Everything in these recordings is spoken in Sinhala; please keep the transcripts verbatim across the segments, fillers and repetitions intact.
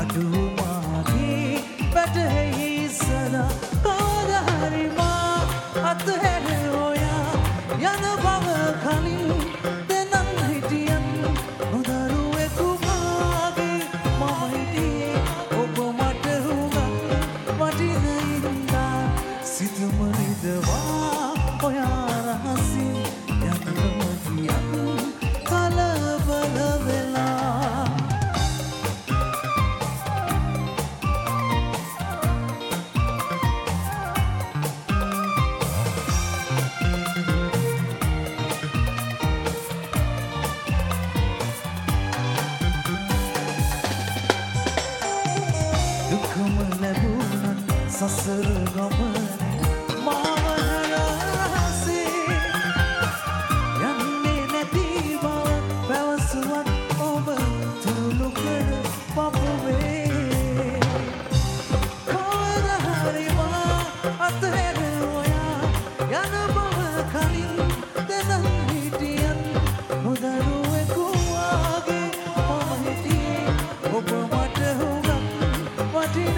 අඩුමාගේ වැටහෙයි සදා කවදහරි මා අත්හැර ඔයා යන බව කලින් දෙනන් හිටියන් නොදරුවෙකු මාගේ මම හිටියේ ඔබ මට හුඟක් වටිනින්දා සිතම නිදවා ඔයා රහසින් යන්නම ගියන් කලබල වෙලා දුකම ලැබුණත් සසර ගමනේ මාව හරහසේ යන්නේ නැති බව පැවසුවත් ඔබ තුළු කර පපුවේ කවද හරි මා අත්හැර ඔයා යන බව කලින් දෙනන් හිටියන් නොදරුවෙකු වාගේ මම හිටියේ ඔබ මට හුඟක් වටින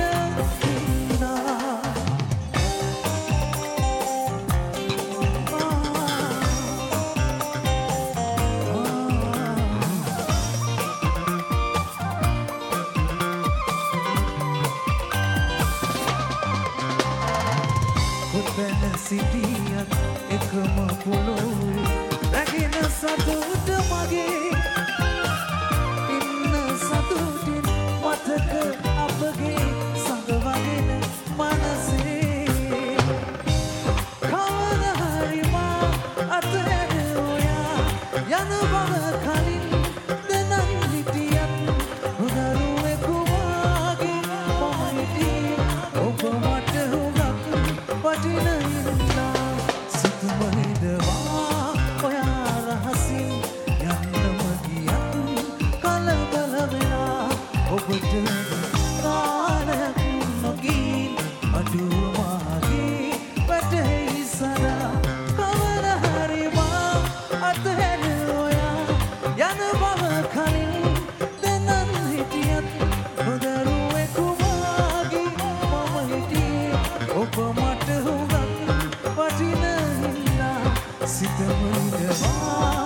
කොතැන සිටියත් එකම පොළොවේ රැගෙන සතුට මගේ ඉන්න සතුටින් මතක අපගේ සඟවගෙන මනසේ කවද හරි මා අත්හැර ඔයා යන බව කලින් දෙනන් හිටියත් නොදරුවෙකු වාගේ මම හිටියේ ඔබ මට හුඟක් වටිනින්දා සිතම හිදවා ඔයා රහසින් යන්නම ගියත් කලබල වෙලා ඔබට කාලයක් නොගින් අඩුමාගේ වැටහෙයි සදා කවද හරි මා අත්හැර ඔයා යන බව කලින් දෙනන් හිටියත් නොදරුවෙකු වාගේ මම හිටියේ ඔබ මට හුඟක් වටින හින්දා සිතම හිදවා